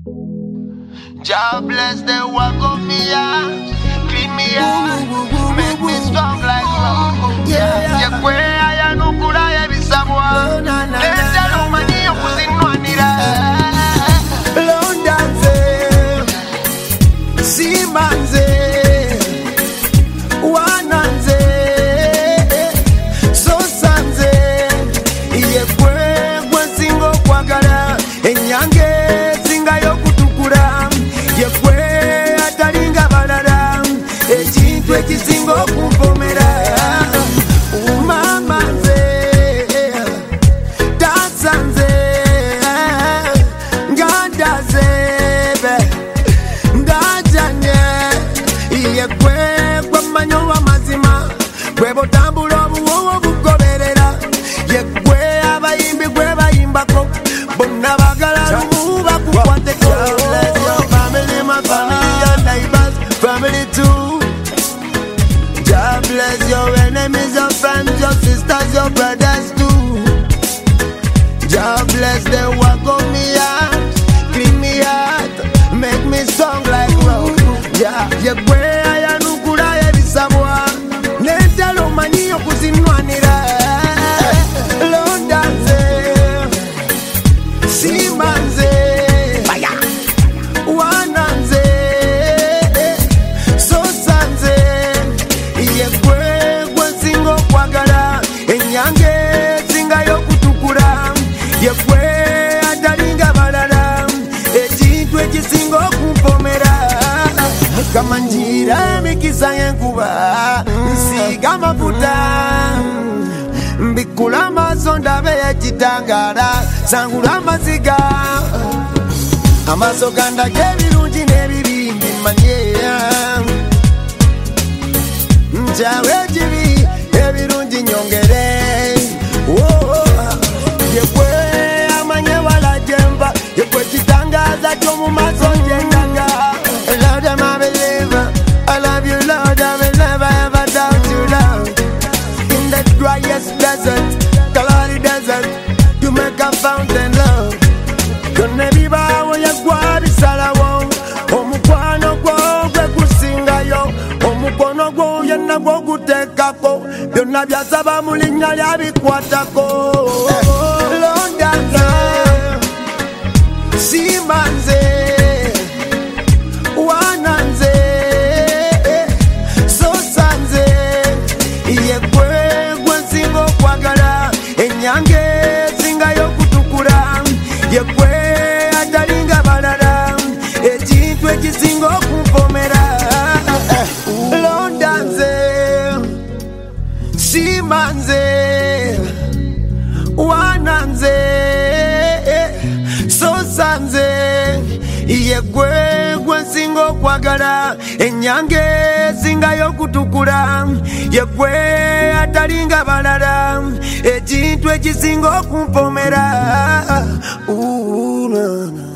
Jah bless the work of me hands, clean me out, make me strong like rock. Yeah, kwe aya nukura ya bisabwa, leta lumani yokuzinwanira. Londanze, simanze, wananze, sosanze, iye kwe singo kwagala, enyange singa yokutukura, ye kwe atalinga balala, ekintu ekisinga okumpomera. Umamanze, tasanze, ngandaze, ndajanye, iye kwe manyo w'amazima, kwe botambula obuwowo bugoberera, ye kwe abayimbi kwe bayimbako, bonna bagala lumu bakukwateko. Bless your family, my family, your neighbors, family too. Jah bless your enemies, your friends, your sisters, your brothers too. Jah bless the work of me hands, clean me out, make me strong like rock. Yeah, ye kwe aya nukura ya bisabwa, leta lumani yokuzinwanira. Londanze, simanze, wananze, sosanze, iye kwe singo kwagala, enyange singa yokutukura, ye kwe atalinga balala, ekintu ekisinga okumpomera. Kama njira mikisa yenkuba, nsiga amafuta, mbikula amaso ndabe ekitangala, sangula amaziga, amaso gandage ebirungi n'ebibi mbimanye, nkyawe ekibi ebirungi nyongere. Yekwe amanye wala jemba, yekwe kitangaza kyomu maso jendaga. Lord, I'm a believer, I love you Lord, I will never ever doubt you Lord. In the driest desert, Kalahari desert, you make a fountain love. Kone biba wo yagwa bisalawo, omukwano gwo gwe kusingayo, omukono gwo yenna gwo gutekako, byonna byasaba mu linnya lya bikwatako. Londanze, simanze, wananze, sosanze, iye kwe singo kwagala, enyange singa yokutukura, ye kwe atalinga balala, ekintu ekisinga okumpomera. Londanze, simanze, wananze, sosanze, iye kwe singa okwagala, enyange singa yokutukura, ye kwe atalinga balala, ekintu ekisinga okumpomera.